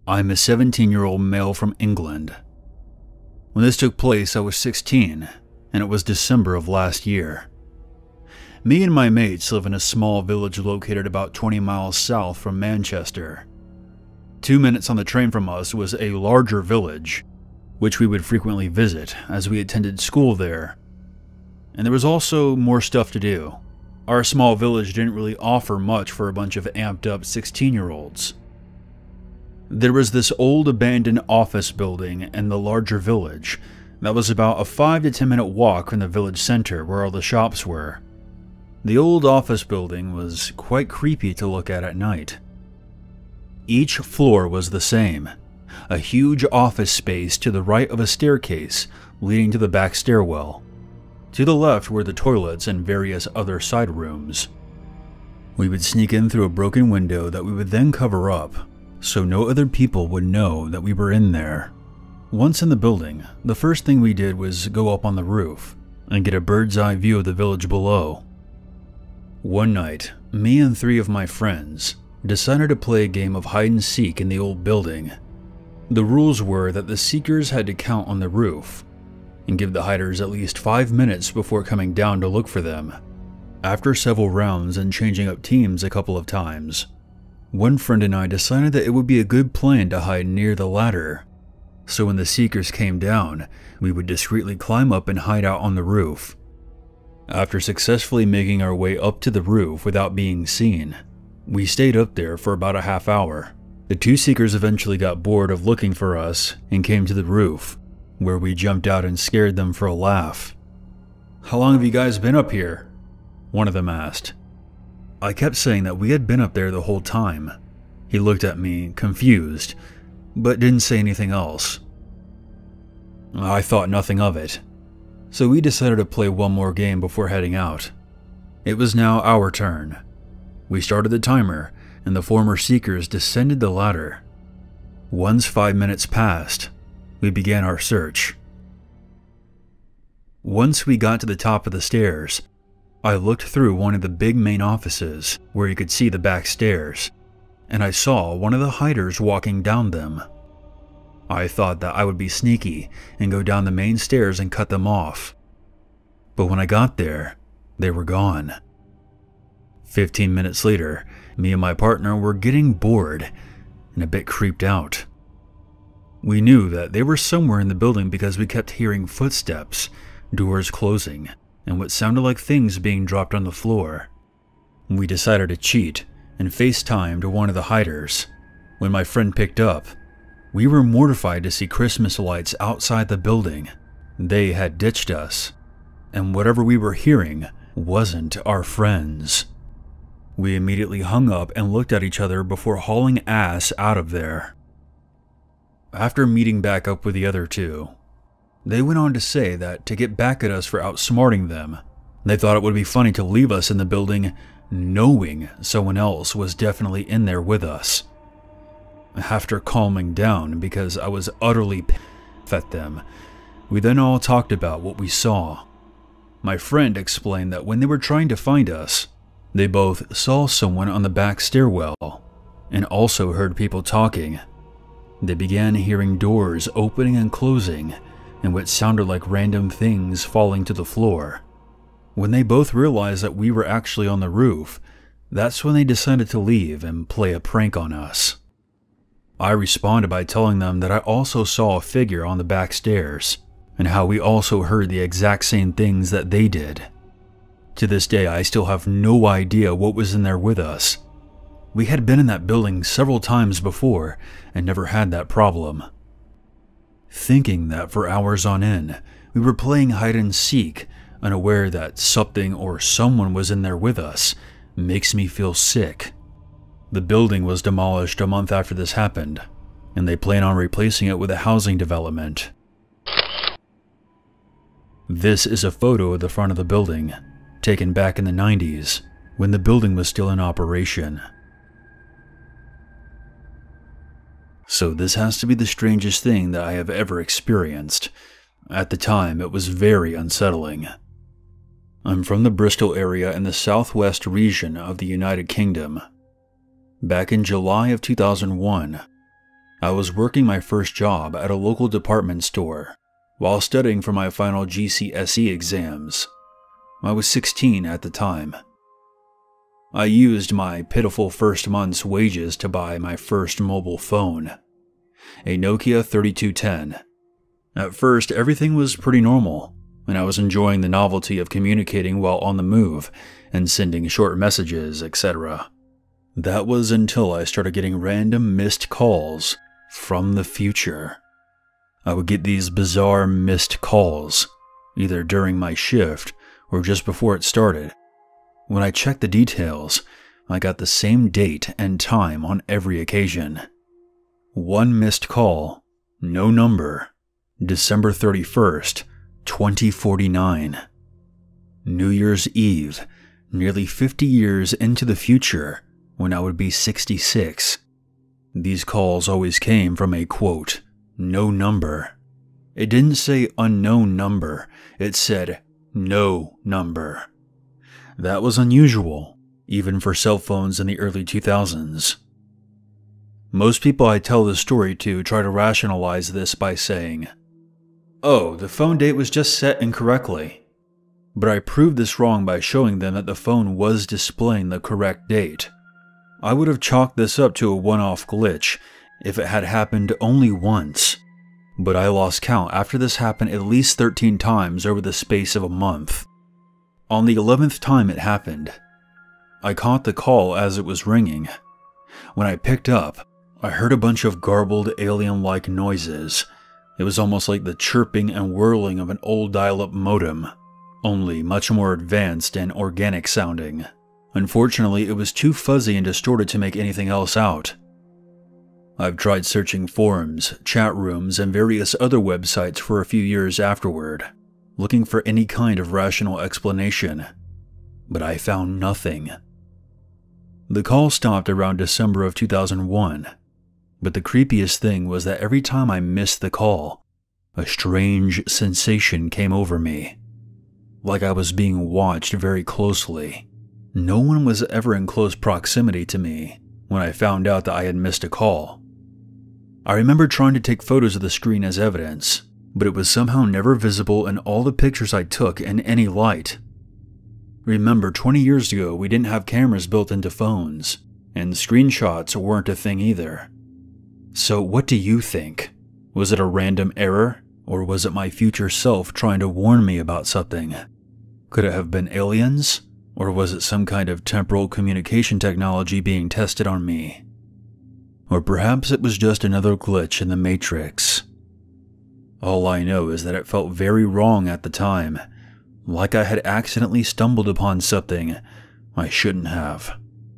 I'm a 17-year-old male from England. When this took place, I was 16, and it was December of last year. Me and my mates live in a small village located about 20 miles south from Manchester. 2 minutes on the train from us was a larger village, which we would frequently visit as we attended school there. And there was also more stuff to do. Our small village didn't really offer much for a bunch of amped up 16-year-olds. There was this old abandoned office building in the larger village that was about a 5 to 10 minute walk from the village center where all the shops were. The old office building was quite creepy to look at night. Each floor was the same, a huge office space to the right of a staircase leading to the back stairwell. To the left were the toilets and various other side rooms. We would sneak in through a broken window that we would then cover up, so no other people would know that we were in there. Once in the building, the first thing we did was go up on the roof and get a bird's eye view of the village below. One night, me and 3 of my friends decided to play a game of hide and seek in the old building. The rules were that the seekers had to count on the roof and give the hiders at least 5 minutes before coming down to look for them. After several rounds and changing up teams a couple of times, one friend and I decided that it would be a good plan to hide near the ladder. So when the seekers came down, we would discreetly climb up and hide out on the roof. After successfully making our way up to the roof without being seen, we stayed up there for about a half hour. The 2 seekers eventually got bored of looking for us and came to the roof, where we jumped out and scared them for a laugh. "How long have you guys been up here?" one of them asked. I kept saying that we had been up there the whole time. He looked at me, confused, but didn't say anything else. I thought nothing of it, so we decided to play one more game before heading out. It was now our turn. We started the timer, and the former seekers descended the ladder. Once 5 minutes passed, we began our search. Once we got to the top of the stairs, I looked through one of the big main offices where you could see the back stairs, and I saw one of the hiders walking down them. I thought that I would be sneaky and go down the main stairs and cut them off. But when I got there, they were gone. 15 minutes later, me and my partner were getting bored and a bit creeped out. We knew that they were somewhere in the building because we kept hearing footsteps, doors closing, and what sounded like things being dropped on the floor. We decided to cheat and FaceTimed one of the hiders. When my friend picked up, we were mortified to see Christmas lights outside the building. They had ditched us, and whatever we were hearing wasn't our friends. We immediately hung up and looked at each other before hauling ass out of there. After meeting back up with the other 2, they went on to say that to get back at us for outsmarting them, they thought it would be funny to leave us in the building knowing someone else was definitely in there with us. After calming down because I was utterly pissed at them, we then all talked about what we saw. My friend explained that when they were trying to find us, they both saw someone on the back stairwell and also heard people talking. They began hearing doors opening and closing and what sounded like random things falling to the floor. When they both realized that we were actually on the roof, that's when they decided to leave and play a prank on us. I responded by telling them that I also saw a figure on the back stairs and how we also heard the exact same things that they did. To this day, I still have no idea what was in there with us. We had been in that building several times before and never had that problem. Thinking that for hours on end, we were playing hide and seek, unaware that something or someone was in there with us, makes me feel sick. The building was demolished a month after this happened, and they plan on replacing it with a housing development. This is a photo of the front of the building, taken back in the 90s, when the building was still in operation. So this has to be the strangest thing that I have ever experienced. At the time, it was very unsettling. I'm from the Bristol area in the southwest region of the United Kingdom. Back in July of 2001, I was working my first job at a local department store while studying for my final GCSE exams. I was 16 at the time. I used my pitiful first month's wages to buy my first mobile phone, a Nokia 3210. At first, everything was pretty normal, and I was enjoying the novelty of communicating while on the move and sending short messages, etc. That was until I started getting random missed calls from the future. I would get these bizarre missed calls, either during my shift or just before it started. When I checked the details, I got the same date and time on every occasion. One missed call, no number, December 31st, 2049. New Year's Eve, nearly 50 years into the future, when I would be 66. These calls always came from a quote, no number. It didn't say unknown number, it said no number. That was unusual, even for cell phones in the early 2000s. Most people I tell this story to try to rationalize this by saying, "Oh, the phone date was just set incorrectly." But I proved this wrong by showing them that the phone was displaying the correct date. I would have chalked this up to a one-off glitch if it had happened only once, but I lost count after this happened at least 13 times over the space of a month. On the 11th time it happened, I caught the call as it was ringing. When I picked up, I heard a bunch of garbled alien-like noises. It was almost like the chirping and whirling of an old dial-up modem, only much more advanced and organic sounding. Unfortunately, it was too fuzzy and distorted to make anything else out. I've tried searching forums, chat rooms, and various other websites for a few years afterward, looking for any kind of rational explanation, but I found nothing. The call stopped around December of 2001, but the creepiest thing was that every time I missed the call, a strange sensation came over me, like I was being watched very closely. No one was ever in close proximity to me when I found out that I had missed a call. I remember trying to take photos of the screen as evidence, but it was somehow never visible in all the pictures I took in any light. Remember, 20 years ago we didn't have cameras built into phones, and screenshots weren't a thing either. So what do you think? Was it a random error, or was it my future self trying to warn me about something? Could it have been aliens? Or was it some kind of temporal communication technology being tested on me? Or perhaps it was just another glitch in the Matrix. All I know is that it felt very wrong at the time, like I had accidentally stumbled upon something I shouldn't have.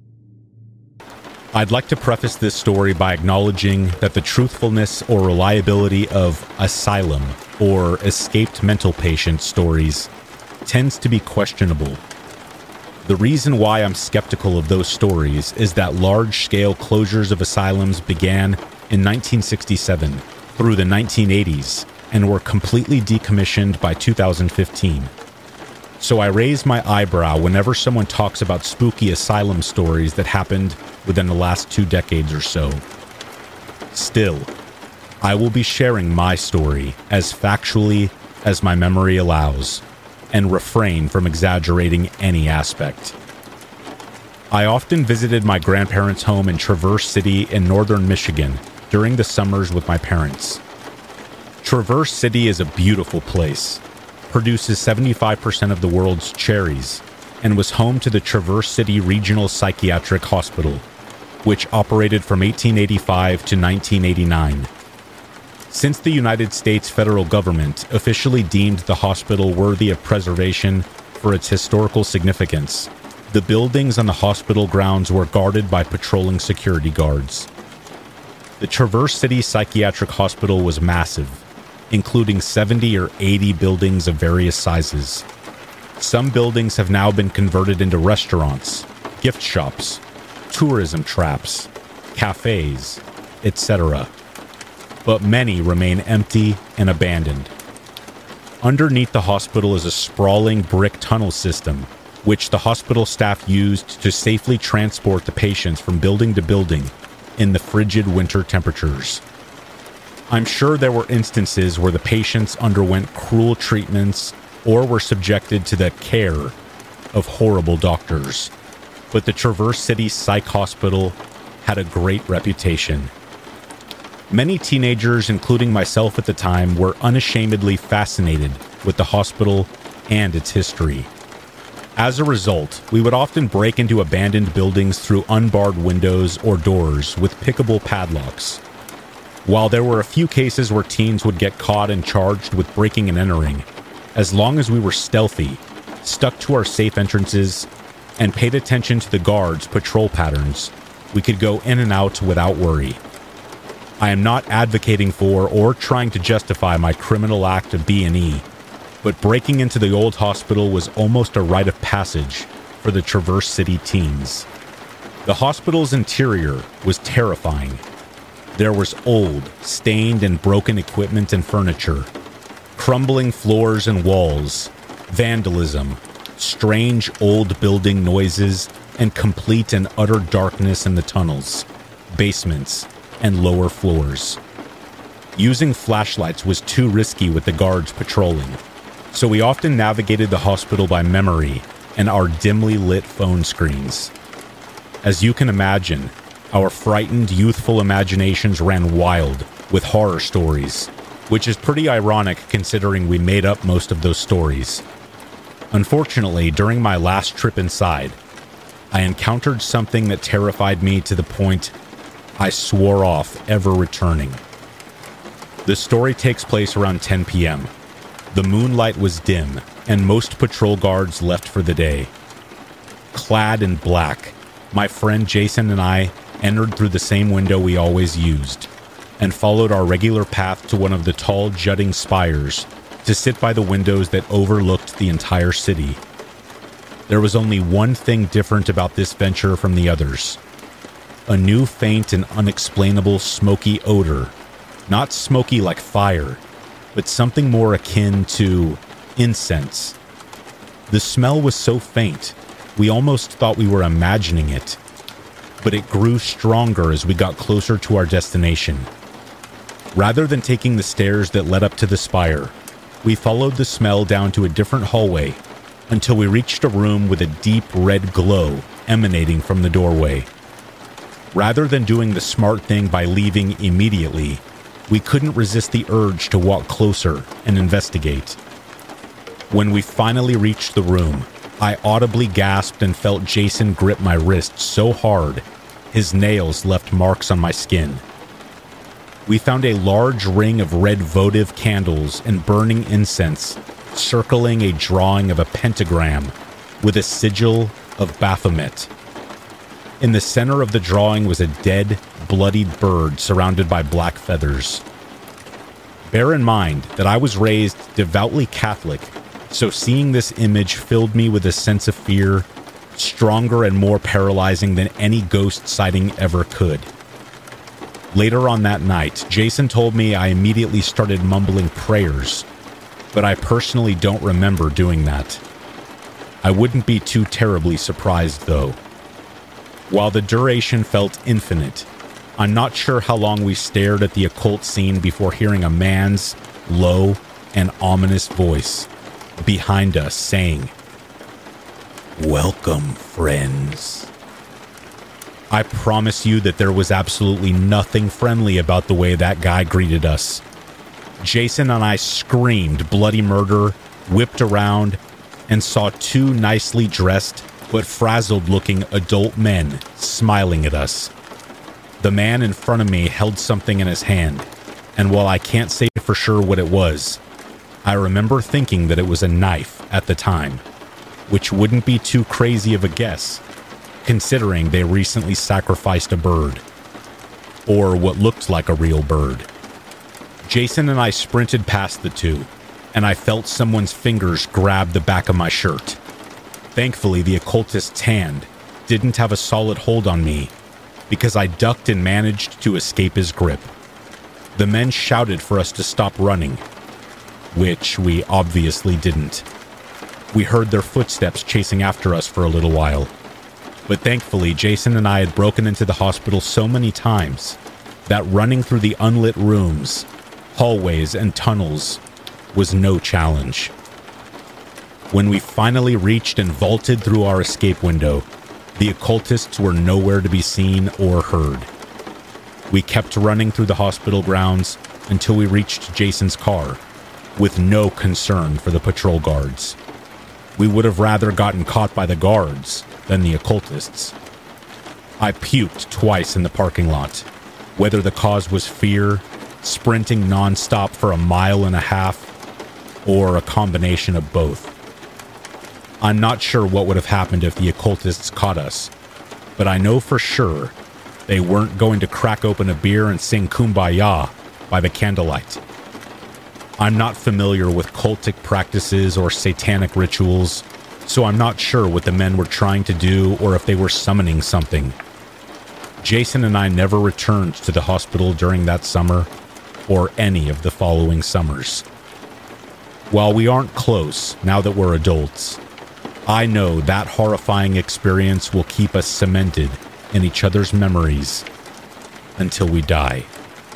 I'd like to preface this story by acknowledging that the truthfulness or reliability of asylum or escaped mental patient stories tends to be questionable. The reason why I'm skeptical of those stories is that large-scale closures of asylums began in 1967 through the 1980s and were completely decommissioned by 2015. So I raise my eyebrow whenever someone talks about spooky asylum stories that happened within the last 2 decades or so. Still, I will be sharing my story as factually as my memory allows, and refrain from exaggerating any aspect. I often visited my grandparents' home in Traverse City in northern Michigan during the summers with my parents. Traverse City is a beautiful place, produces 75% of the world's cherries, and was home to the Traverse City Regional Psychiatric Hospital, which operated from 1885 to 1989. Since the United States federal government officially deemed the hospital worthy of preservation for its historical significance, the buildings on the hospital grounds were guarded by patrolling security guards. The Traverse City Psychiatric Hospital was massive, including 70 or 80 buildings of various sizes. Some buildings have now been converted into restaurants, gift shops, tourism traps, cafes, etc. But many remain empty and abandoned. Underneath the hospital is a sprawling brick tunnel system, which the hospital staff used to safely transport the patients from building to building in the frigid winter temperatures. I'm sure there were instances where the patients underwent cruel treatments or were subjected to the care of horrible doctors, but the Traverse City Psych Hospital had a great reputation. Many teenagers, including myself at the time, were unashamedly fascinated with the hospital and its history. As a result, we would often break into abandoned buildings through unbarred windows or doors with pickable padlocks. While there were a few cases where teens would get caught and charged with breaking and entering, as long as we were stealthy, stuck to our safe entrances, and paid attention to the guards' patrol patterns, we could go in and out without worry. I am not advocating for or trying to justify my criminal act of B&E, but breaking into the old hospital was almost a rite of passage for the Traverse City teens. The hospital's interior was terrifying. There was old, stained and broken equipment and furniture, crumbling floors and walls, vandalism, strange old building noises, and complete and utter darkness in the tunnels, basements, and lower floors. Using flashlights was too risky with the guards patrolling, so we often navigated the hospital by memory and our dimly lit phone screens. As you can imagine, our frightened, youthful imaginations ran wild with horror stories, which is pretty ironic considering we made up most of those stories. Unfortunately, during my last trip inside, I encountered something that terrified me to the point I swore off ever returning. The story takes place around 10 p.m. The moonlight was dim, and most patrol guards left for the day. Clad in black, my friend Jason and I entered through the same window we always used, and followed our regular path to one of the tall, jutting spires to sit by the windows that overlooked the entire city. There was only one thing different about this venture from the others. A new, faint and unexplainable smoky odor. Not smoky like fire, but something more akin to incense. The smell was so faint, we almost thought we were imagining it, but it grew stronger as we got closer to our destination. Rather than taking the stairs that led up to the spire, we followed the smell down to a different hallway until we reached a room with a deep red glow emanating from the doorway. Rather than doing the smart thing by leaving immediately, we couldn't resist the urge to walk closer and investigate. When we finally reached the room, I audibly gasped and felt Jason grip my wrist so hard, his nails left marks on my skin. We found a large ring of red votive candles and burning incense, circling a drawing of a pentagram with a sigil of Baphomet. In the center of the drawing was a dead, bloodied bird surrounded by black feathers. Bear in mind that I was raised devoutly Catholic, so seeing this image filled me with a sense of fear, stronger and more paralyzing than any ghost sighting ever could. Later on that night, Jason told me I immediately started mumbling prayers, but I personally don't remember doing that. I wouldn't be too terribly surprised, though. While the duration felt infinite, I'm not sure how long we stared at the occult scene before hearing a man's low and ominous voice behind us saying, "Welcome, friends." I promise you that there was absolutely nothing friendly about the way that guy greeted us. Jason and I screamed bloody murder, whipped around, and saw two nicely dressed but frazzled-looking adult men smiling at us. The man in front of me held something in his hand, and while I can't say for sure what it was, I remember thinking that it was a knife at the time, which wouldn't be too crazy of a guess, considering they recently sacrificed a bird, or what looked like a real bird. Jason and I sprinted past the two, and I felt someone's fingers grab the back of my shirt. Thankfully, the occultist's hand didn't have a solid hold on me, because I ducked and managed to escape his grip. The men shouted for us to stop running, which we obviously didn't. We heard their footsteps chasing after us for a little while, but thankfully Jason and I had broken into the hospital so many times that running through the unlit rooms, hallways, and tunnels was no challenge. When we finally reached and vaulted through our escape window, the occultists were nowhere to be seen or heard. We kept running through the hospital grounds until we reached Jason's car, with no concern for the patrol guards. We would have rather gotten caught by the guards than the occultists. I puked twice in the parking lot, whether the cause was fear, sprinting nonstop for 1.5 miles, or a combination of both. I'm not sure what would have happened if the occultists caught us, but I know for sure they weren't going to crack open a beer and sing Kumbaya by the candlelight. I'm not familiar with cultic practices or satanic rituals, so I'm not sure what the men were trying to do or if they were summoning something. Jason and I never returned to the hospital during that summer or any of the following summers. While we aren't close now that we're adults, I know that horrifying experience will keep us cemented in each other's memories until we die.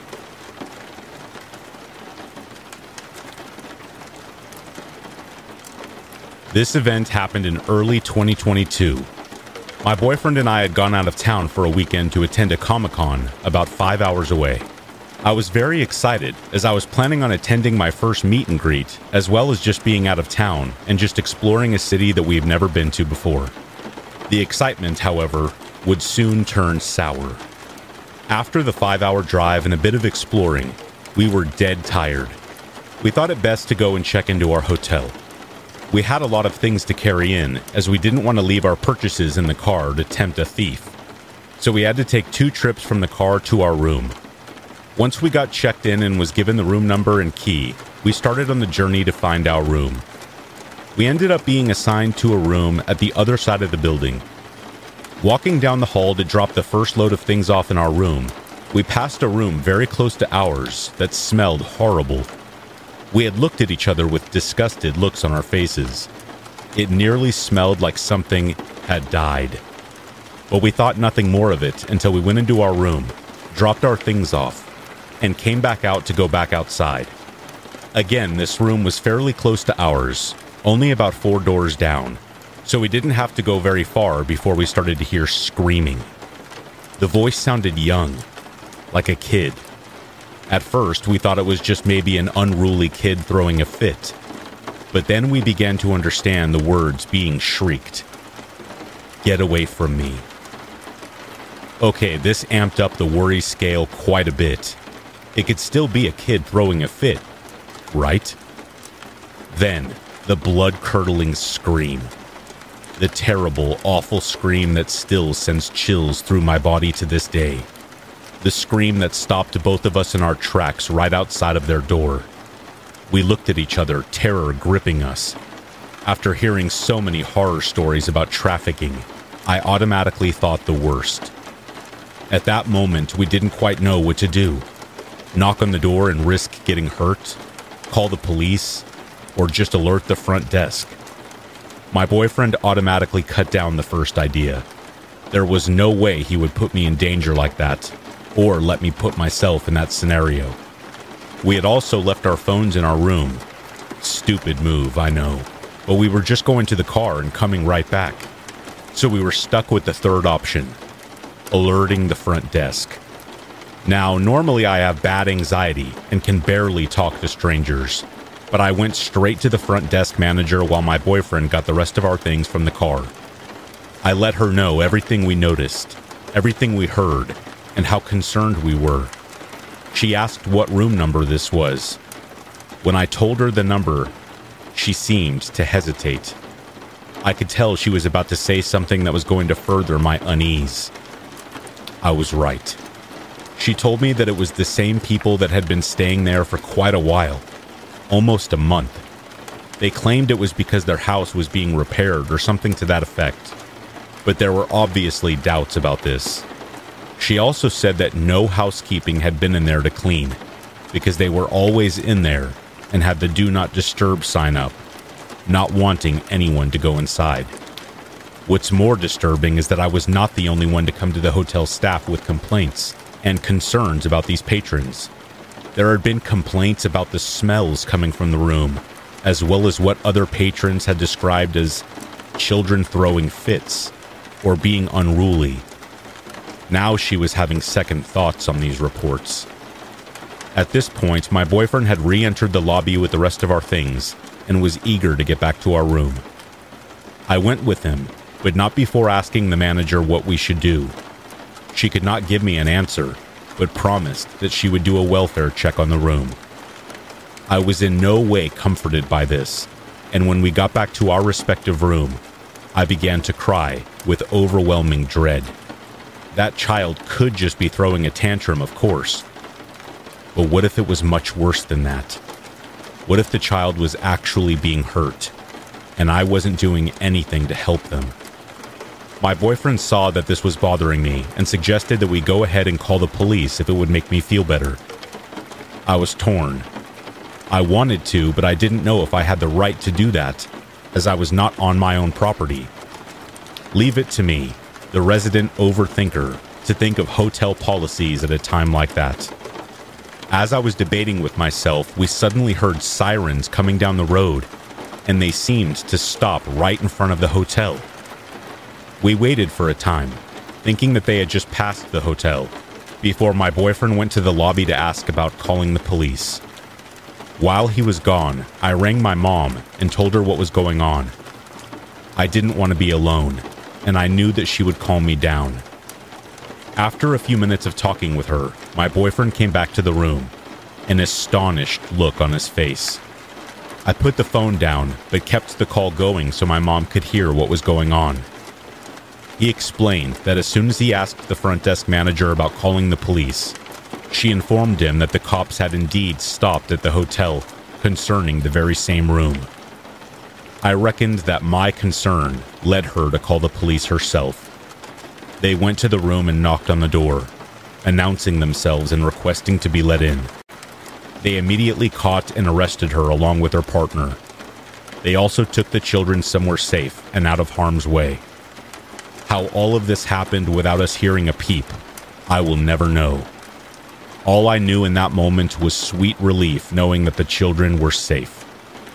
This event happened in early 2022. My boyfriend and I had gone out of town for a weekend to attend a Comic-Con about 5 hours away. I was very excited as I was planning on attending my first meet and greet, as well as just being out of town and just exploring a city that we've never been to before. The excitement, however, would soon turn sour. After the 5-hour drive and a bit of exploring, we were dead tired. We thought it best to go and check into our hotel. We had a lot of things to carry in, as we didn't want to leave our purchases in the car to tempt a thief. So we had to take 2 trips from the car to our room. Once we got checked in and was given the room number and key, we started on the journey to find our room. We ended up being assigned to a room at the other side of the building. Walking down the hall to drop the first load of things off in our room, we passed a room very close to ours that smelled horrible. We had looked at each other with disgusted looks on our faces. It nearly smelled like something had died. But we thought nothing more of it until we went into our room, dropped our things off, and came back out to go back outside. Again, this room was fairly close to ours, only about 4 doors down, so we didn't have to go very far before we started to hear screaming. The voice sounded young, like a kid. At first, we thought it was just maybe an unruly kid throwing a fit, but then we began to understand the words being shrieked. "Get away from me." Okay, this amped up the worry scale quite a bit. It could still be a kid throwing a fit, right? Then, the blood-curdling scream. The terrible, awful scream that still sends chills through my body to this day. The scream that stopped both of us in our tracks right outside of their door. We looked at each other, terror gripping us. After hearing so many horror stories about trafficking, I automatically thought the worst. At that moment, we didn't quite know what to do. Knock on the door and risk getting hurt, call the police, or just alert the front desk. My boyfriend automatically cut down the first idea. There was no way he would put me in danger like that, or let me put myself in that scenario. We had also left our phones in our room. Stupid move, I know, but we were just going to the car and coming right back. So we were stuck with the third option, alerting the front desk. Now, normally I have bad anxiety and can barely talk to strangers, but I went straight to the front desk manager while my boyfriend got the rest of our things from the car. I let her know everything we noticed, everything we heard, and how concerned we were. She asked what room number this was. When I told her the number, she seemed to hesitate. I could tell she was about to say something that was going to further my unease. I was right. She told me that it was the same people that had been staying there for quite a while, almost a month. They claimed it was because their house was being repaired or something to that effect, but there were obviously doubts about this. She also said that no housekeeping had been in there to clean, because they were always in there and had the Do Not Disturb sign up, not wanting anyone to go inside. What's more disturbing is that I was not the only one to come to the hotel staff with complaints. and concerns about these patrons. There had been complaints about the smells coming from the room, as well as what other patrons had described as children throwing fits or being unruly. Now she was having second thoughts on these reports. At this point, my boyfriend had re-entered the lobby with the rest of our things and was eager to get back to our room. I went with him, but not before asking the manager what we should do. She could not give me an answer, but promised that she would do a welfare check on the room. I was in no way comforted by this, and when we got back to our respective room, I began to cry with overwhelming dread. That child could just be throwing a tantrum, of course. But what if it was much worse than that? What if the child was actually being hurt, and I wasn't doing anything to help them? My boyfriend saw that this was bothering me and suggested that we go ahead and call the police if it would make me feel better. I was torn. I wanted to, but I didn't know if I had the right to do that, as I was not on my own property. Leave it to me, the resident overthinker, to think of hotel policies at a time like that. As I was debating with myself, we suddenly heard sirens coming down the road, and they seemed to stop right in front of the hotel. We waited for a time, thinking that they had just passed the hotel, before my boyfriend went to the lobby to ask about calling the police. While he was gone, I rang my mom and told her what was going on. I didn't want to be alone, and I knew that she would calm me down. After a few minutes of talking with her, my boyfriend came back to the room, an astonished look on his face. I put the phone down, but kept the call going so my mom could hear what was going on. He explained that as soon as he asked the front desk manager about calling the police, she informed him that the cops had indeed stopped at the hotel concerning the very same room. I reckoned that my concern led her to call the police herself. They went to the room and knocked on the door, announcing themselves and requesting to be let in. They immediately caught and arrested her along with her partner. They also took the children somewhere safe and out of harm's way. How all of this happened without us hearing a peep, I will never know. All I knew in that moment was sweet relief knowing that the children were safe.